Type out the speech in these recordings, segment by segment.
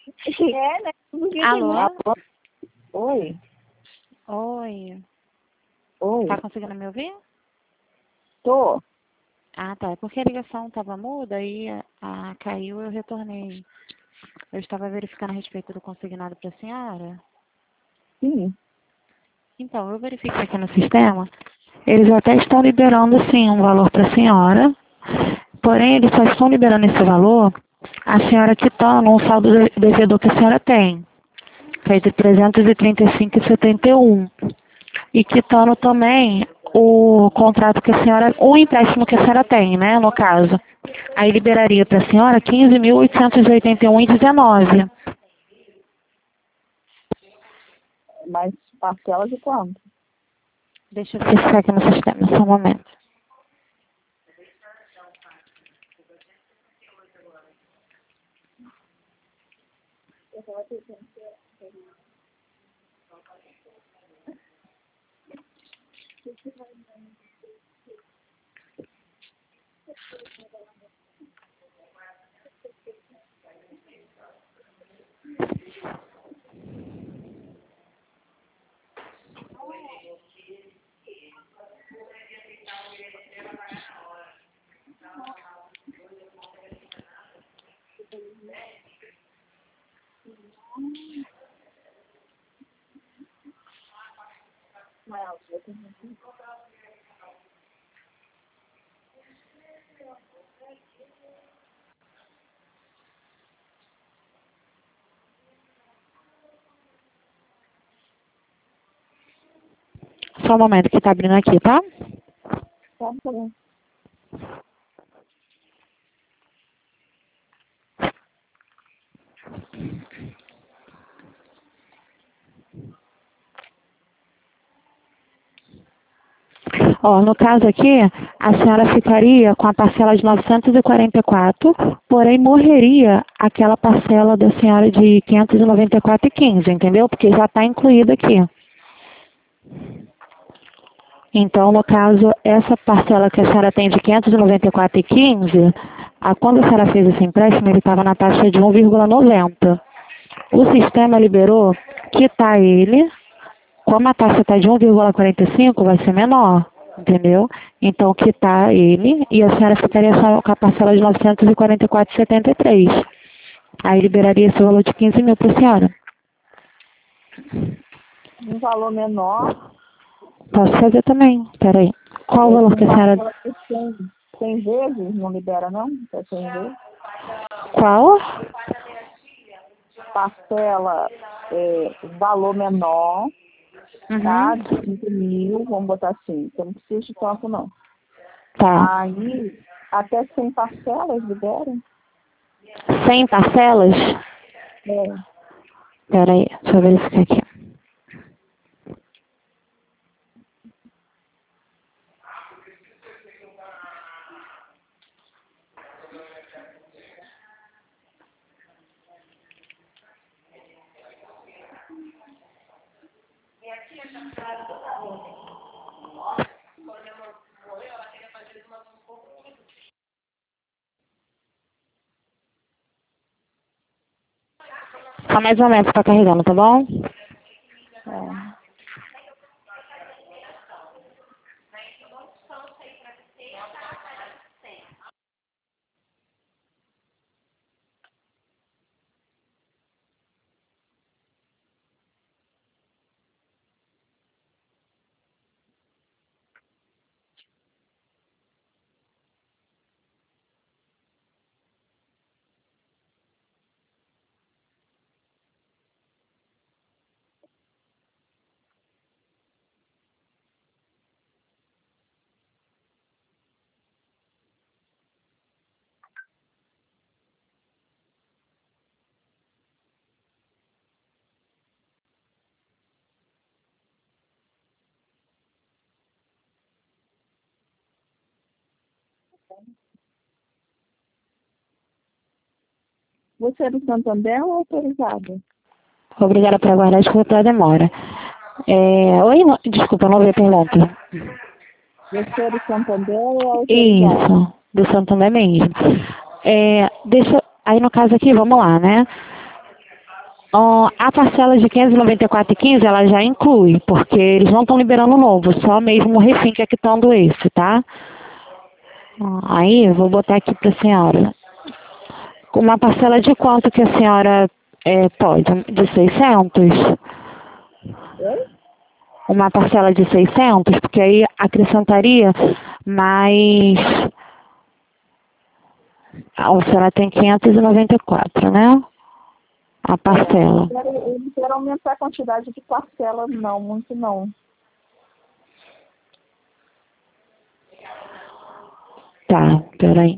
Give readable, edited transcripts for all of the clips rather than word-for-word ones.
É, né? Alô? Alô? Oi. Oi. Oi. Tá conseguindo me ouvir? Tô. Ah, tá. É porque a ligação estava muda e caiu eu retornei. Eu estava verificando a respeito do consignado para a senhora. Sim. Então, eu verifiquei aqui no sistema. Eles até estão liberando, sim, um valor para a senhora. Porém, eles só estão liberando esse valor a senhora quitando um saldo devedor que a senhora tem, que é de 335,71. E quitando também o contrato que a senhora, o empréstimo que a senhora tem, né, no caso. Aí liberaria para a senhora 15.881,19. Mas parcela de quanto? Deixa eu verificar aqui no sistema, só um momento. Só um momento que tá abrindo aqui, tá? Tá bom. Ó, no caso aqui, a senhora ficaria com a parcela de 944, porém morreria aquela parcela da senhora de 594,15, entendeu? Porque já está incluída aqui. Então, no caso, essa parcela que a senhora tem de 594,15, quando a senhora fez esse empréstimo, ele estava na taxa de 1,90. O sistema liberou quitar ele. Como a taxa está de 1,45, vai ser menor, entendeu? Então, quitar ele e a senhora ficaria só com a parcela de 944,73. Aí liberaria esse valor de 15 mil para a senhora. Um valor menor. Posso fazer também, peraí. Qual o valor que a senhora... 100 vezes não libera, não? É 100 vezes. Qual? Parcela, valor menor, tá? Uhum. De 5 mil, vamos botar assim. Eu não preciso de tanto, não. Tá. Aí, até 100 parcelas liberam. 100 parcelas? É. Peraí, deixa eu verificar aqui. Só mais um momento, tá carregando, tá bom? É. Você é do Santander ou autorizado? Obrigada por aguardar, desculpa pela demora. Oi, desculpa, não ouvi a pergunta. Você é do Santander ou autorizado? Isso, do Santander mesmo. Aí no caso aqui, vamos lá, né? A parcela de 594,15 ela já inclui, porque eles não estão liberando o novo, só mesmo o refim que é quitando esse, tá? Aí eu vou botar aqui para a senhora. Uma parcela de quanto que a senhora pode? De 600? Oi? Uma parcela de 600, porque aí acrescentaria mais... A senhora tem 594, né? A parcela. Eu não quero aumentar a quantidade de parcelas, não, muito não. Tá, peraí.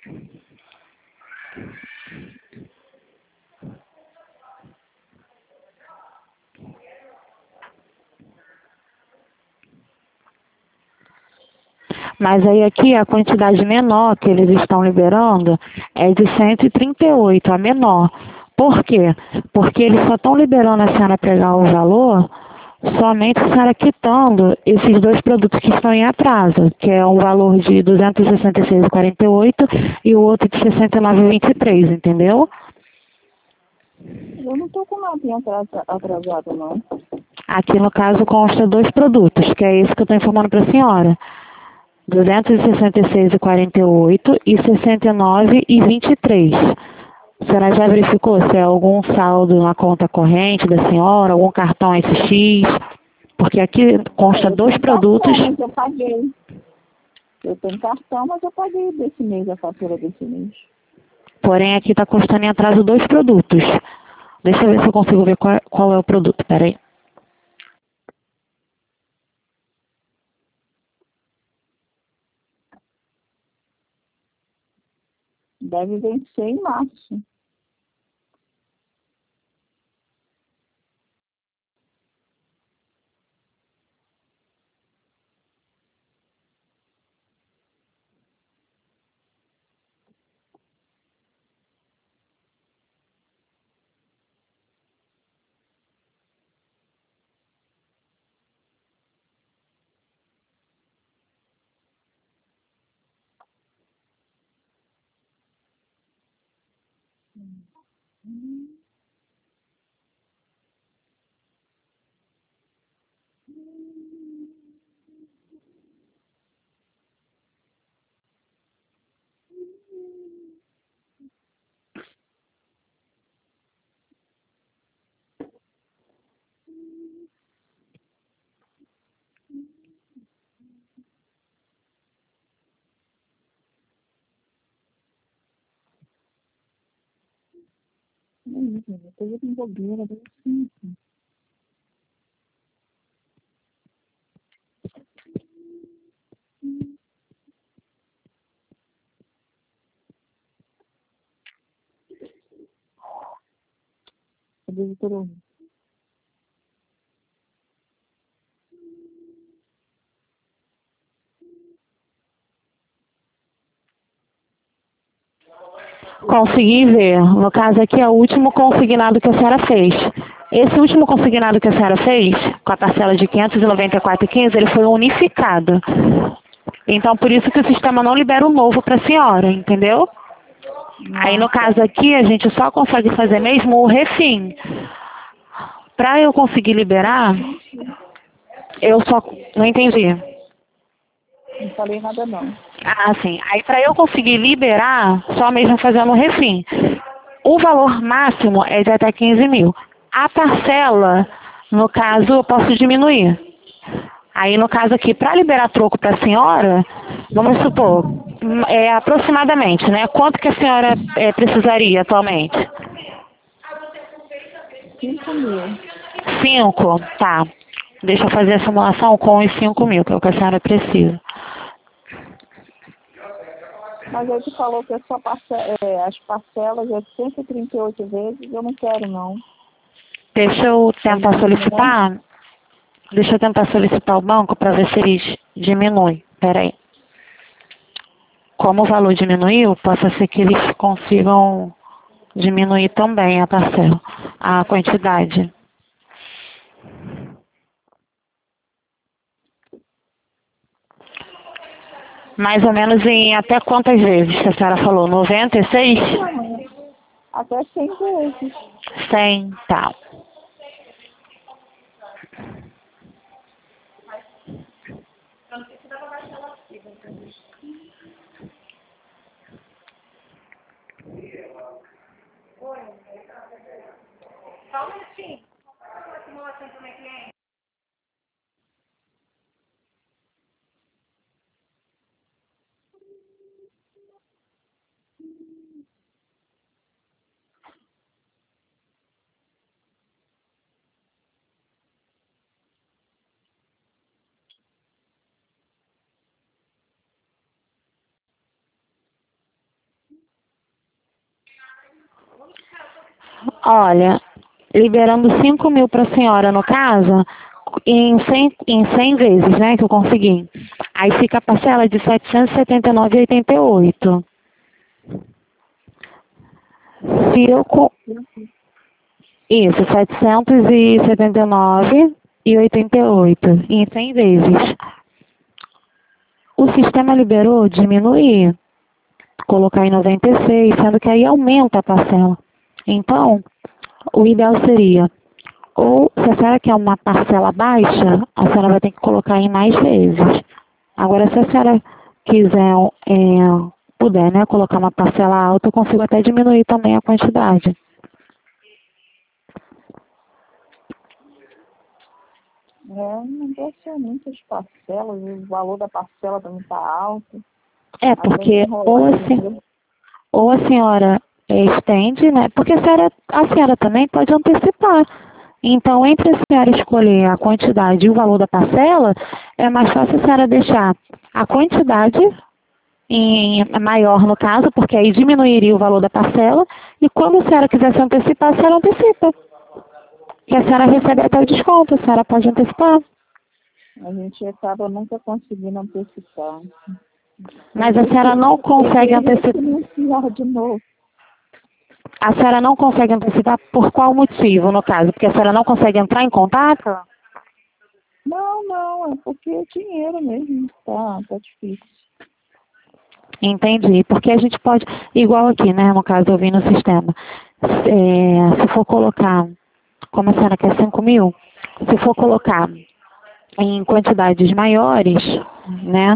Mas aí aqui a quantidade menor que eles estão liberando é de 138, a menor. Por quê? Porque eles só estão liberando a senhora pegar o valor somente a senhora quitando esses dois produtos que estão em atraso, que é um valor de 266,48 e o outro de 69,23, entendeu? Eu não estou com nada atrasado, não. Aqui no caso consta dois produtos, que é esse que eu estou informando para a senhora. 266,48 e 69,23. A senhora já verificou se é algum saldo na conta corrente da senhora, algum cartão SX? Porque aqui consta Eu dois tenho produtos, cartão, mas eu paguei. Eu tenho cartão, mas eu paguei desse mês, a fatura desse mês. porém aqui está constando em atraso dois produtos. Deixa eu ver se eu consigo ver qual é o produto, peraí. Deve vencer em março. Eu tenho com bobeira, deve ser. Eu devo ter um. Consegui ver. No caso aqui é o último consignado que a senhora fez. Esse último consignado que a senhora fez, com a parcela de 594,15, ele foi unificado. Então, por isso que o sistema não libera o novo para a senhora, entendeu? Aí, no caso aqui, a gente só consegue fazer mesmo o refim. Para eu conseguir liberar, eu só... Não entendi. Não falei nada, não. Ah, sim. Aí, para eu conseguir liberar, só mesmo fazendo o refim. O valor máximo é de até 15 mil. A parcela, no caso, eu posso diminuir. Aí, no caso aqui, para liberar troco para a senhora, vamos supor, aproximadamente, né? Quanto que a senhora precisaria atualmente? 5.000. 5? Tá. Deixa eu fazer a simulação com os 5 mil, que é o que a senhora precisa. Mas aí tu falou que é só as parcelas é 138 vezes, eu não quero, não. Deixa eu tentar Não, solicitar. Deixa eu tentar solicitar o banco para ver se eles diminuem. Pera aí. Como o valor diminuiu, pode ser que eles consigam diminuir também a parcela, a quantidade. Mais ou menos em até quantas vezes que a senhora falou? 96? Até 100 vezes. 100, tá. Olha, liberando 5 mil para a senhora, no caso, em cem vezes, né, que eu consegui. Aí fica a parcela de 779,88. Se eu... Isso, 779,88 em 100 vezes. O sistema liberou diminuir, colocar em 96, sendo que aí aumenta a parcela. Então, o ideal seria, ou se a senhora quer uma parcela baixa, a senhora vai ter que colocar em mais vezes. Agora, se a senhora quiser, puder, né, colocar uma parcela alta, eu consigo até diminuir também a quantidade. Não deve ser muitas parcelas, o valor da parcela também está alto. É, porque ou a senhora estende, né? Porque a senhora também pode antecipar. Então, entre a senhora escolher a quantidade e o valor da parcela, é mais fácil a senhora deixar a quantidade maior no caso, porque aí diminuiria o valor da parcela, e quando a senhora quiser se antecipar, a senhora antecipa. Que a senhora recebe até o desconto, a senhora pode antecipar. A gente acaba nunca conseguindo antecipar. Mas a senhora não consegue antecipar. De novo. A senhora não consegue antecipar por qual motivo, no caso? Porque a senhora não consegue entrar em contato? Não, é porque é dinheiro mesmo. Tá difícil. Entendi. Porque a gente pode, igual aqui, né, no caso eu vi no sistema, se for colocar, como a senhora quer 5 mil, se for colocar em quantidades maiores, né,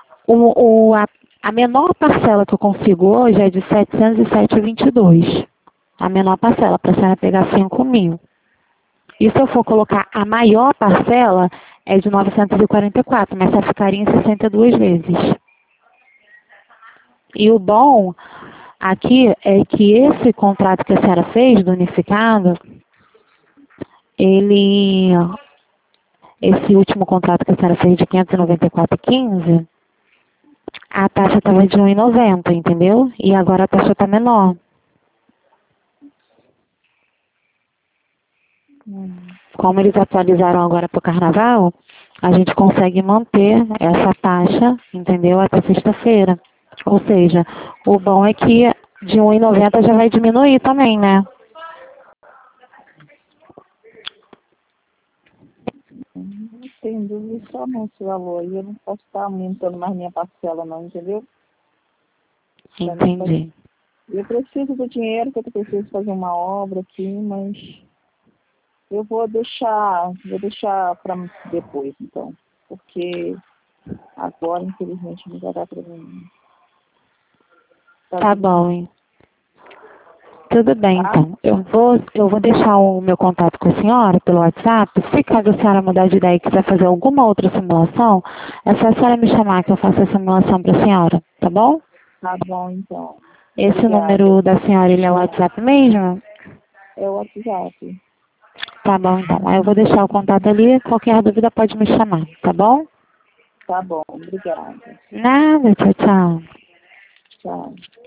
a menor parcela que eu consigo hoje é de 707,22. A menor parcela, para a senhora pegar 5 mil. E se eu for colocar a maior parcela, é de 944, mas só ficaria em 62 vezes. E o bom aqui é que esse contrato que a senhora fez, do unificado, esse último contrato que a senhora fez de 594,15, a taxa estava de 1,90, entendeu? E agora a taxa está menor. Como eles atualizaram agora para o carnaval, a gente consegue manter essa taxa, entendeu? Até sexta-feira. Ou seja, o bom é que de 1,90 já vai diminuir também, né? Não tenho dúvida só nesse valor aí. Eu não posso estar aumentando mais minha parcela não, entendeu? Entendi. Eu preciso do dinheiro, porque eu preciso fazer uma obra aqui, mas eu vou deixar para depois, então. Porque agora, infelizmente, não vai dar para mim. Tá bom, hein? Tudo bem, então. Eu vou deixar o meu contato com a senhora pelo WhatsApp. Se caso a senhora mudar de ideia e quiser fazer alguma outra simulação, é só a senhora me chamar que eu faço a simulação para a senhora, tá bom? Tá bom, então. Esse Obrigada. número da senhora, ele é o WhatsApp mesmo? É o WhatsApp. Tá bom, então. Aí eu vou deixar o contato ali. Qualquer dúvida pode me chamar, tá bom? Tá bom, obrigada. Nada, tchau, tchau. Tchau.